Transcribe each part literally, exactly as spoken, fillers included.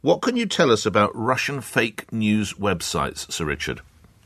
What can you tell us about Russian fake news websites, Sir Richard?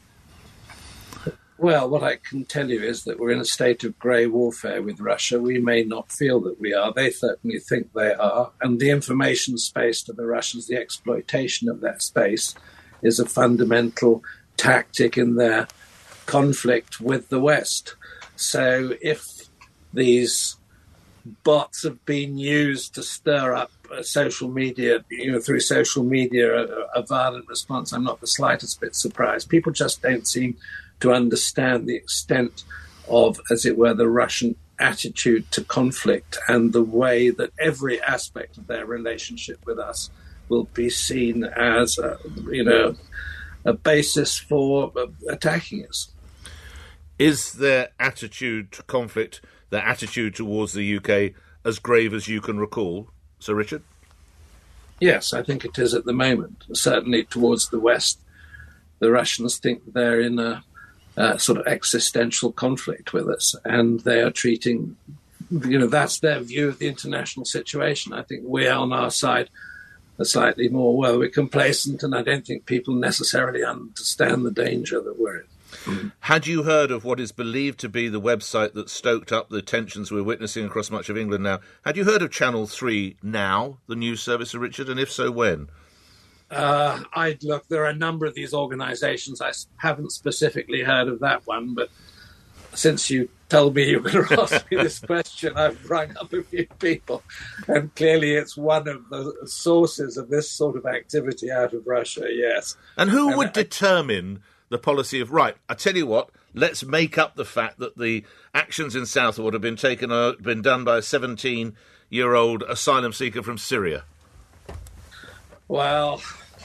Well, what I can tell you is that we're in a state of grey warfare with Russia. We may not feel that we are. They certainly think they are. And the information space to the Russians, the exploitation of that space, is a fundamental tactic in their conflict with the West. So if these bots have been used to stir up uh, social media, you know, through social media, a, a violent response, I'm not the slightest bit surprised. People just don't seem to understand the extent of, as it were, the Russian attitude to conflict and the way that every aspect of their relationship with us will be seen as, a, you know, a basis for attacking us. Is their attitude to conflict, their attitude towards the U K, as grave as you can recall, Sir Richard? Yes, I think it is at the moment. Certainly towards the West, the Russians think they're in a Uh, sort of existential conflict with us, and they are treating, you know, that's their view of the international situation. I think we on our side are slightly more, well, we're complacent, and I don't think people necessarily understand the danger that we're in. Mm. Had you heard of what is believed to be the website that stoked up the tensions we're witnessing across much of England now? Had you heard of Channel three Now, the news service, Sir Richard, and if so, when? Uh, I'd look, there are a number of these organisations. I haven't specifically heard of that one, but since you told me you were going to ask me this question, I've rung up a few people, and clearly it's one of the sources of this sort of activity out of Russia, yes. And who and would I, determine the policy of, right, I tell you what, let's make up the fact that the actions in Southwold have been taken, uh, been done by a seventeen-year-old asylum seeker from Syria? Well,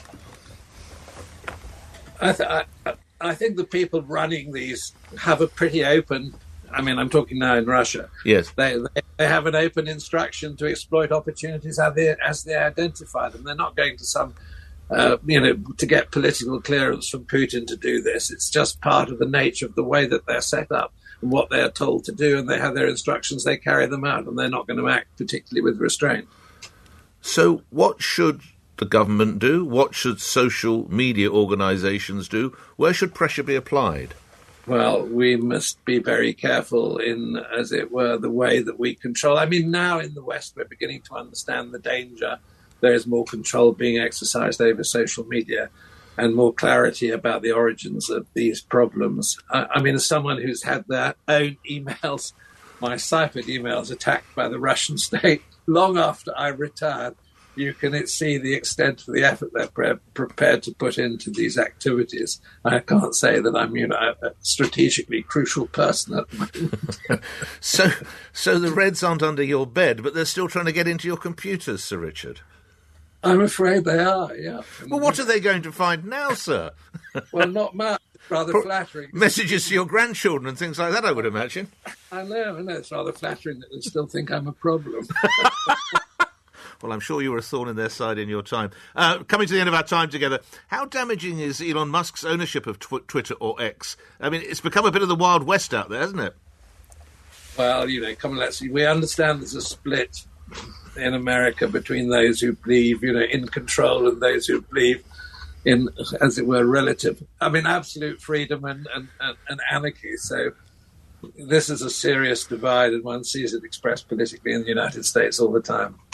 I, th- I, I think the people running these have a pretty open, I mean, I'm talking now in Russia. Yes. They they, they have an open instruction to exploit opportunities as they, as they identify them. They're not going to some, uh, you know, to get political clearance from Putin to do this. It's just part of the nature of the way that they're set up and what they're told to do, and they have their instructions, they carry them out, and they're not going to act particularly with restraint. So what should the government do? What should social media organisations do? Where should pressure be applied? Well, we must be very careful in, as it were, the way that we control. I mean, now in the West, we're beginning to understand the danger. There is more control being exercised over social media and more clarity about the origins of these problems. I, I mean, as someone who's had their own emails, my Cypher emails attacked by the Russian state long after I retired, you can see the extent of the effort they're pre- prepared to put into these activities. I can't say that I'm, you know, a strategically crucial person at the moment. so, so the Reds aren't under your bed, but they're still trying to get into your computers, Sir Richard? I'm afraid they are, yeah. Well, what are they going to find now, sir? Well, not much. Rather Pro- flattering. Messages to your grandchildren and things like that, I would imagine. I know, I know. It's rather flattering that they still think I'm a problem. Well, I'm sure you were a thorn in their side in your time. Uh, coming to the end of our time together, how damaging is Elon Musk's ownership of tw- Twitter or X? I mean, it's become a bit of the Wild West out there, hasn't it? Well, you know, come on, let's see. We understand there's a split in America between those who believe, you know, in control and those who believe in, as it were, relative, I mean, absolute freedom and, and, and, and anarchy. So this is a serious divide, and one sees it expressed politically in the United States all the time.